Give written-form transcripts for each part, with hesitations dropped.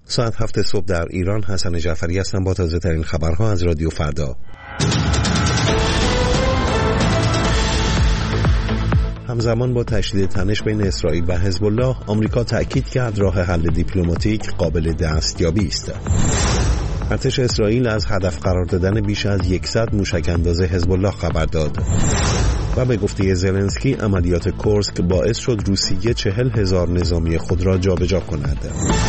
ساعت 7 صبح در ایران. حسن جعفری هستم با تازه ترین خبرها از رادیو فردا. همزمان با تشدید تنش بین اسرائیل و حزب الله، آمریکا تأکید کرد راه حل دیپلماتیک قابل دستیابی است. ارتش اسرائیل از هدف قرار دادن بیش از 100 موشک‌انداز حزب الله خبر داد و به گفته زلنسکی عملیات کورسک باعث شد روسیه 40,000 نظامی خود را جابجا کند.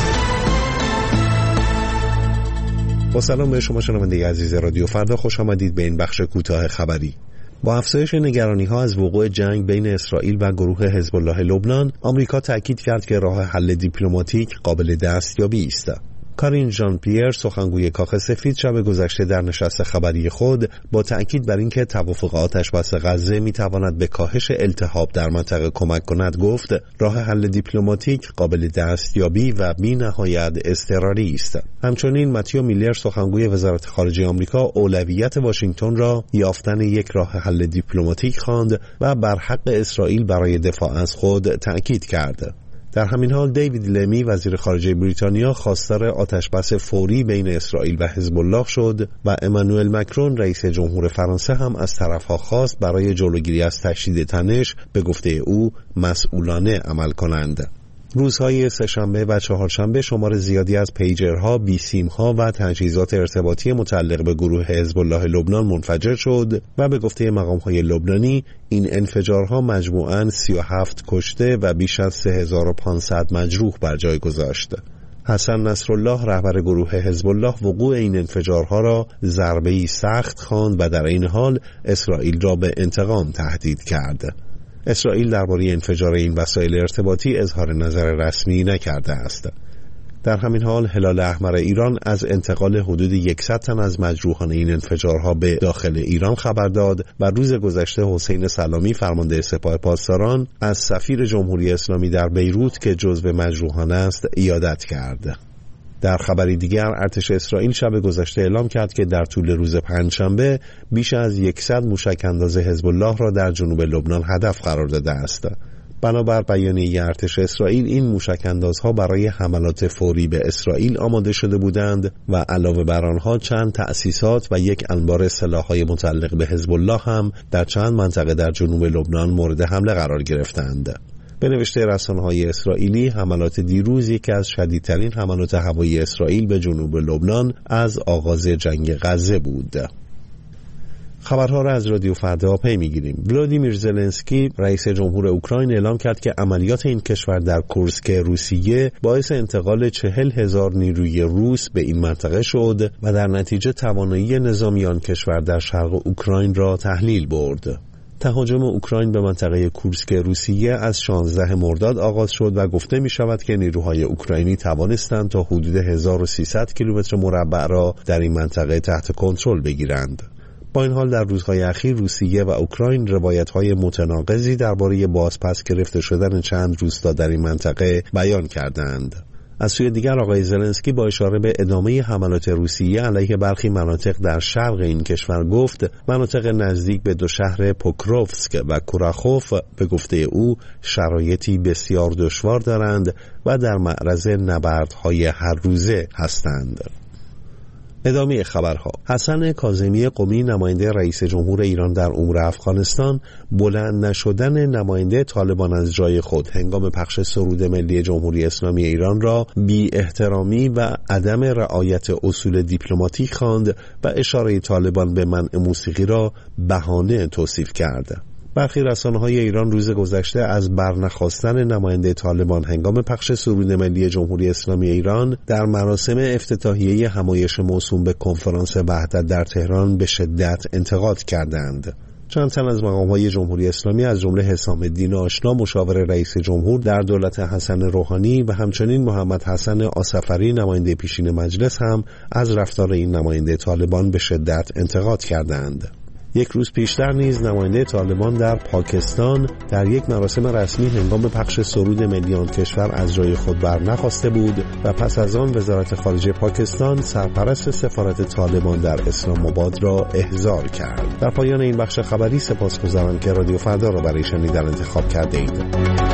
با سلام به شما شنونده عزیز رادیو فردا، خوش آمدید به این بخش کوتاه خبری. با افزایش نگرانی‌ها از وقوع جنگ بین اسرائیل و گروه حزب الله لبنان، آمریکا تأکید کرد که راه حل دیپلماتیک قابل دستیابی است. کارین ژان پیر، سخنگوی کاخ سفید، شب گذشته در نشست خبری خود با تأکید بر اینکه توافق آتش‌بس غزه می‌تواند به کاهش التهاب در منطقه کمک کند، گفت راه حل دیپلماتیک قابل دستیابی و بی‌نهایت اضطراری است. همچنین متیو میلر، سخنگوی وزارت خارجه آمریکا، اولویت واشنگتن را یافتن یک راه حل دیپلماتیک خواند و بر حق اسرائیل برای دفاع از خود تأکید کرد. در همین حال دیوید لمی، وزیر خارجه بریتانیا، خواستار آتش‌بس فوری بین اسرائیل و حزب الله شد و امانوئل مکرون، رئیس جمهور فرانسه، هم از طرفها خواست برای جلوگیری از تشدید تنش به گفته او مسئولانه عمل کنند. روزهای سه‌شنبه و چهارشنبه شمار زیادی از پیجرها، بیسیم‌ها و تجهیزات ارتباطی متعلق به گروه حزب الله لبنان منفجر شد و به گفته مقام‌های لبنانی این انفجارها مجموعاً 37 کشته و بیش از 3500 مجروح بر جای گذاشت. حسن نصرالله، رهبر گروه حزب الله، وقوع این انفجارها را ضربه‌ای سخت خواند و در این حال اسرائیل را به انتقام تهدید کرد. اسرائیل درباره انفجار این وسایل ارتباطی اظهار نظر رسمی نکرده است. در همین حال هلال احمر ایران از انتقال حدود 100 تن از مجروحان این انفجارها به داخل ایران خبر داد و روز گذشته حسین سلامی، فرمانده سپاه پاسداران، از سفیر جمهوری اسلامی در بیروت که جزو مجروحان است عیادت کرد. در خبری دیگر، ارتش اسرائیل شب گذشته اعلام کرد که در طول روز پنجشنبه بیش از 100 موشک‌انداز حزب الله را در جنوب لبنان هدف قرار داده است. بنابر بیانیه ارتش اسرائیل، این موشک‌اندازها برای حملات فوری به اسرائیل آماده شده بودند و علاوه بر آنها چند تأسیسات و یک انبار سلاح‌های متعلق به حزب الله هم در چند منطقه در جنوب لبنان مورد حمله قرار گرفتند. به نوشته رسانه‌های اسرائیلی، حملات دیروز یکی از شدیدترین حملات هوایی اسرائیل به جنوب لبنان از آغاز جنگ غزه بود. خبرها را از رادیو فردا پی می‌گیریم. ولادیمیر زلنسکی، رئیس جمهور اوکراین، اعلام کرد که عملیات این کشور در کورسک روسیه باعث انتقال 40,000 نیروی روس به این منطقه شد و در نتیجه توانایی نظامی آن کشور در شرق اوکراین را تحلیل برد. تهاجم اوکراین به منطقه کورسک روسیه از 16 مرداد آغاز شد و گفته می شود که نیروهای اوکراینی توانستند تا حدود 1300 کیلومتر مربع را در این منطقه تحت کنترل بگیرند. با این حال در روزهای اخیر روسیه و اوکراین روایت‌های متناقضی درباره بازپس گرفته شدن چند روستا در این منطقه بیان کردند. از سوی دیگر، آقای زلنسکی با اشاره به ادامه حملات روسیه علیه برخی مناطق در شرق این کشور گفت مناطق نزدیک به دو شهر پوکروفسک و کوراخوف به گفته او شرایطی بسیار دشوار دارند و در معرض نبردهای هر روزه هستند. ادامه خبرها. حسن کاظمی قمی، نماینده رئیس جمهور ایران در امور افغانستان، بلند نشدن نماینده طالبان از جای خود هنگام پخش سرود ملی جمهوری اسلامی ایران را بی احترامی و عدم رعایت اصول دیپلماتیک خواند و اشاره طالبان به منع موسیقی را بهانه توصیف کرد. برخی رسانه‌های ایران روز گذشته از برنخواستن نماینده طالبان هنگام پخش سرود ملی جمهوری اسلامی ایران در مراسم افتتاحیه همایش موسوم به کنفرانس وحدت در تهران به شدت انتقاد کردند. چند تن از مقام‌های جمهوری اسلامی از جمله حسام الدین آشنا، مشاور رئیس جمهور در دولت حسن روحانی، و همچنین محمد حسن آصفری، نماینده پیشین مجلس، هم از رفتار این نماینده طالبان به شدت انتقاد کردند. یک روز پیشتر نیز نماینده طالبان در پاکستان در یک مراسم رسمی هنگام پخش سرود ملی آن کشور از جای خود برنخواسته بود و پس از آن وزارت خارجه پاکستان سرپرست سفارت طالبان در اسلام آباد را احضار کرد. در پایان این بخش خبری سپاسگزارم که رادیو فردا را برای شنیدن انتخاب کرده اید.